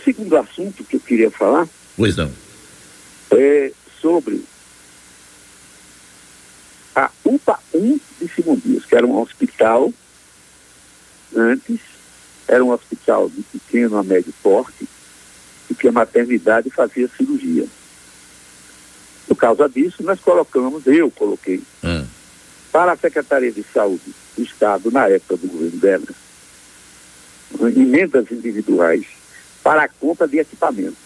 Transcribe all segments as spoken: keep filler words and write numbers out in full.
segundo assunto que eu queria falar... Pois não. É sobre a U P A um de Simão Dias, que era um hospital, antes, era um hospital de pequeno a médio porte, e que a maternidade fazia cirurgia. Por causa disso, nós colocamos, eu coloquei, hum. para a Secretaria de Saúde do Estado, na época do governo dela, emendas individuais para a compra de equipamentos,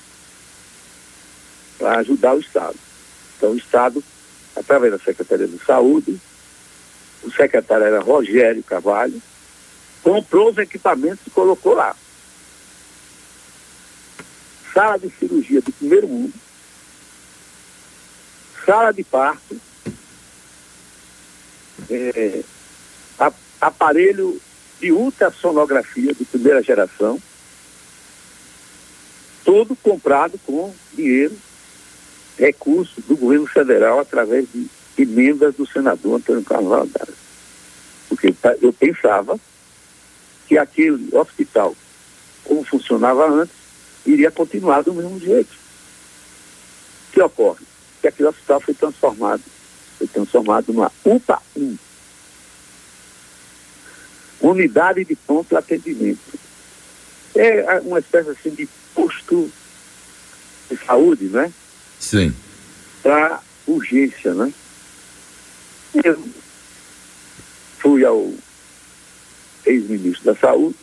para ajudar o Estado. Então, o Estado, através da Secretaria de Saúde, o secretário era Rogério Carvalho, comprou os equipamentos e colocou lá. Sala de cirurgia do primeiro mundo, sala de parto, é, a, aparelho de ultrassonografia de primeira geração, todo comprado com dinheiro, recursos do governo federal através de emendas do senador Antônio Carlos Valadares. Porque eu pensava que aquele hospital, como funcionava antes, iria continuar do mesmo jeito. O que ocorre? Que aquele hospital foi transformado, foi transformado numa U P A um, Unidade de Pronto Atendimento. É uma espécie assim de posto de saúde, né? Sim. Para urgência, né? Eu fui ao ex-ministro da Saúde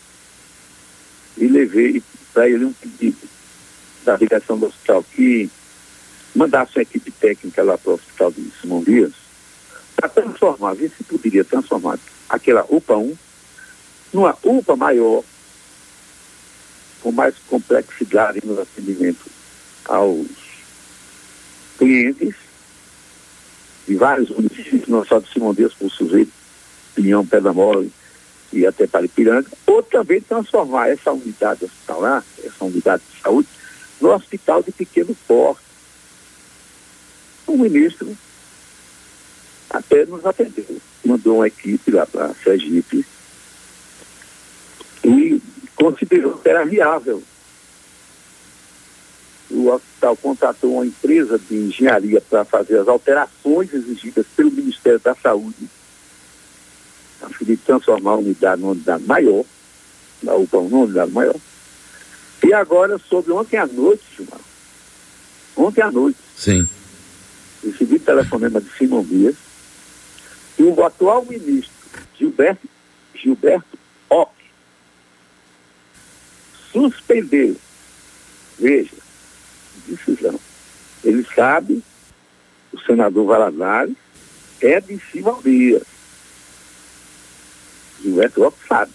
e levei para ele um pedido da direção do hospital que mandasse uma equipe técnica lá para o hospital de Simão Dias para transformar, ver se poderia transformar aquela U P A um numa U P A maior, com mais complexidade no atendimento aos clientes de vários municípios, não só de Simão Dias, por Suzete, Pinhão, Pedra Mole e até Paripiranga, ou também transformar essa unidade hospitalar, essa unidade de saúde, no hospital de pequeno porte. O ministro até nos atendeu, mandou uma equipe lá para Sergipe e considerou que era viável. O hospital contratou uma empresa de engenharia para fazer as alterações exigidas pelo Ministério da Saúde, a fim de transformar a unidade numa unidade maior, na U P A, numa unidade maior. E agora, sobre ontem à noite, Gilmar, ontem à noite, sim, recebi telefonema de Simão Dias, e o atual ministro, Gilberto, Gilberto Ock, suspendeu, veja, decisão. Ele sabe, o senador Valadares é de Simão Dias. Gilberto Ock sabe.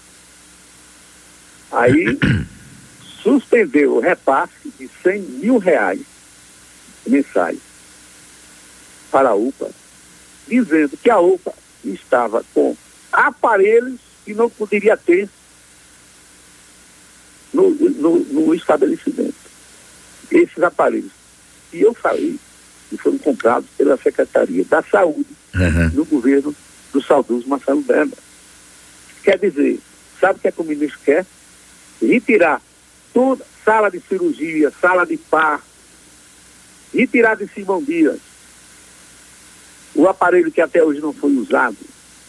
Aí suspendeu o repasse de cem mil reais mensais para a U P A, dizendo que a U P A estava com aparelhos que não poderia ter no, no, no estabelecimento. Esses aparelhos que eu falei, que foram comprados pela Secretaria da Saúde, uhum, no governo do saudoso Marcelo Benda. Quer dizer, sabe o que é que o ministro quer? Retirar toda sala de cirurgia, sala de parto, retirar de Simão Dias o aparelho que até hoje não foi usado,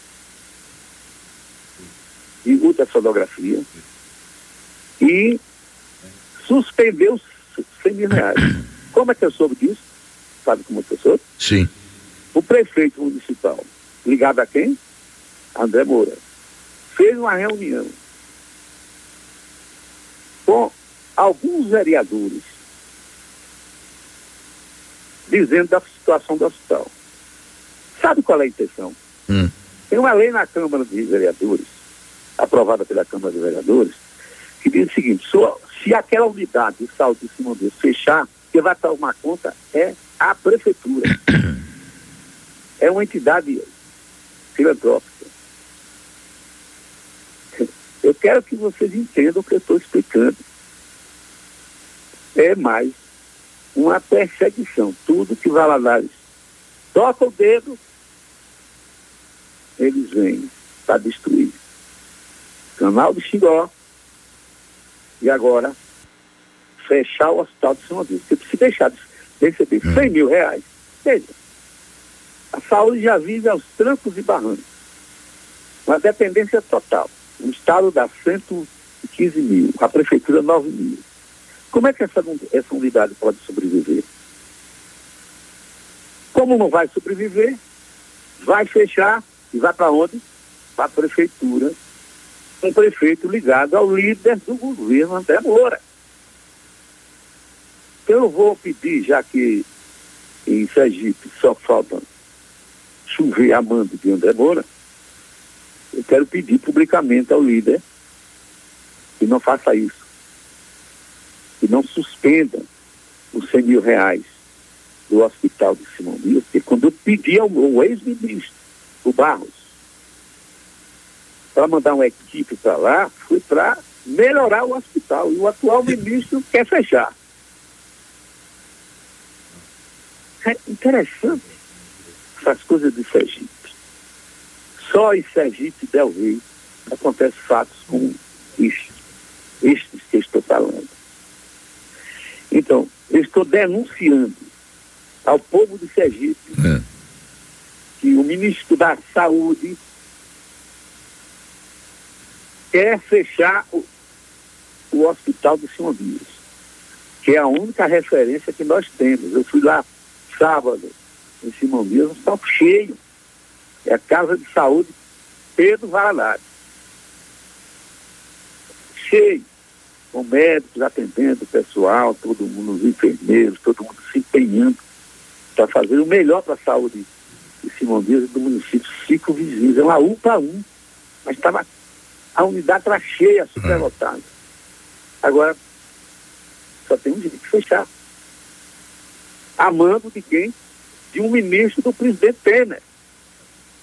de ultrassonografia, e suspender os cem mil reais. Como é que eu soube disso? Sabe como é que eu soube? Sim. O prefeito municipal, ligado a quem? André Moura, fez uma reunião com alguns vereadores dizendo da situação do hospital. Sabe qual é a intenção? Hum. Tem uma lei na Câmara de Vereadores, aprovada pela Câmara de Vereadores, que diz o seguinte: só, se aquela unidade de saúde de Simão Dias fechar, quem vai tomar conta é a prefeitura. É uma entidade filantrópica. Eu quero que vocês entendam o que eu estou explicando. É mais uma perseguição. Tudo que Valadares toca o dedo, eles vêm para destruir. Canal do Xingó E agora, fechar o hospital de Simão Dias. Porque se deixar de receber é. cem mil reais, veja, a saúde já vive aos trancos e barrancos. Uma dependência total. O Estado dá cento e quinze mil, a Prefeitura nove mil. Como é que essa, essa unidade pode sobreviver? Como não vai sobreviver, vai fechar e vai para onde? Para a Prefeitura. Um prefeito ligado ao líder do governo, André Moura. Eu vou pedir, já que em Sergipe só falta chover a mando de André Moura, eu quero pedir publicamente ao líder que não faça isso, que não suspenda os cem mil reais do hospital de Simão Dias, porque quando eu pedi ao, ao ex-ministro, o Barros, para mandar uma equipe para lá, foi para melhorar o hospital, e o atual ministro quer fechar. É interessante essas coisas de Sergipe. Só em Sergipe e Del Rey acontecem fatos como estes, estes que eu estou falando. Então, eu estou denunciando ao povo de Sergipe é. que o ministro da Saúde quer fechar o, o hospital de Simão Dias, que é a única referência que nós temos. Eu fui lá sábado em Simão Dias, um hospital cheio. É a Casa de Saúde Pedro Varanari. Cheio, com médicos atendendo o pessoal, todo mundo, os enfermeiros, todo mundo se empenhando para fazer o melhor para a saúde de Simão Dias e do município cinco vizinhos. É uma U P A um, mas estava, a unidade estava cheia, superlotada. Agora, só tem um jeito de fechar. A mando de quem? De um ministro do presidente Temer.